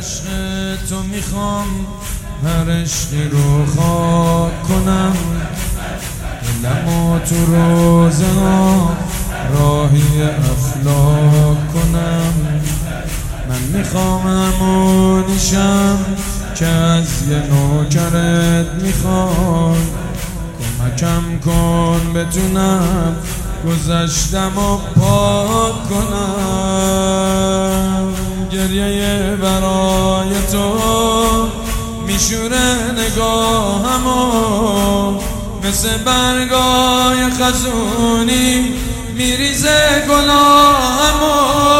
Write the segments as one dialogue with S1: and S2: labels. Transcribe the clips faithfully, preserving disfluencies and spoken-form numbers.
S1: عشق تو میخوام هر عشقی رو خاک کنم، دلمو تو روزه ها راهی افلاک کنم. من میخوام همونیشم که از یه نوکرت میخوای، کمکم کن بتونم گذشتم و پاک کنم. گریه برای تو میشوره نگاهمو، مثل برگای خزونی میریزه گناهمو.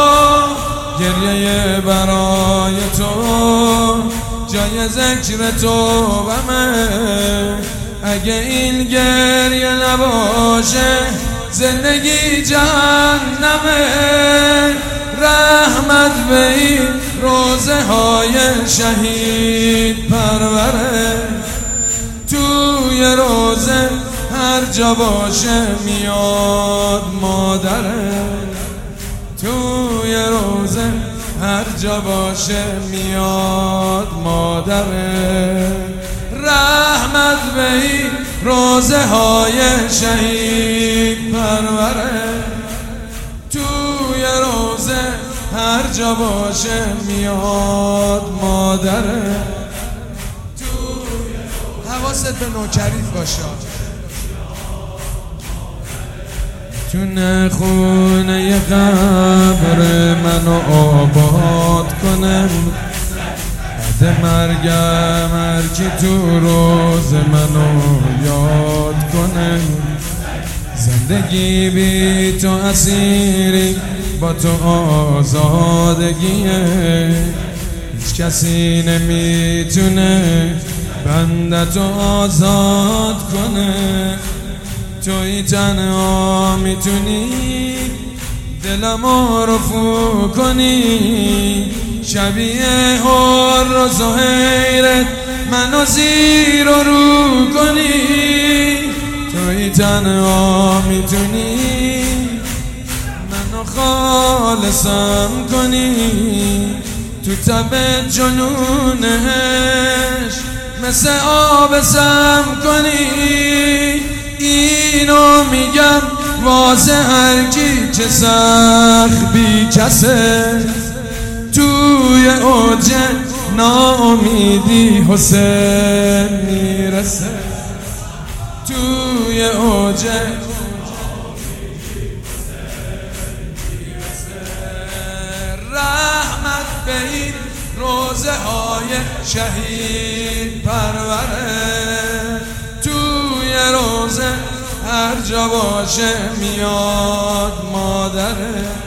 S1: گریه برای تو جای ذکر تو بمه، اگه این گریه نباشه زندگی جهنمه. رحمت به این روزه های شهید پروره، توی روزه هر جا باشه میاد مادره. توی روزه هر جا باشه میاد مادره. رحمت به این روزه های شهید پروره، توی روزه هر جا باشه میاد مادره.
S2: حواست به نوکریت باشه.
S1: تونه خونه قبر منو آباد کنم، بعد مرگم هرکی تو روز منو یاد کنم. زندگی بی تو اسیری، با تو آزادگیه. هیچ کسی نمیتونه بندتو آزاد کنه. توی تنها میتونی دلمو رفو کنی، شبیه حر و زهیرت منو زیر و رو کنی. توی تنها میتونی منو خالصم کنی، تو تب جنونش مثل آب سم کنی. اینو میگم واسه هر کی که سخت بی کسه، توی اوج ناامیدی حسین میرسه. توی اوج رحمت به این روزه های شهید پروره، توی روزه هر جا باشه میاد مادره.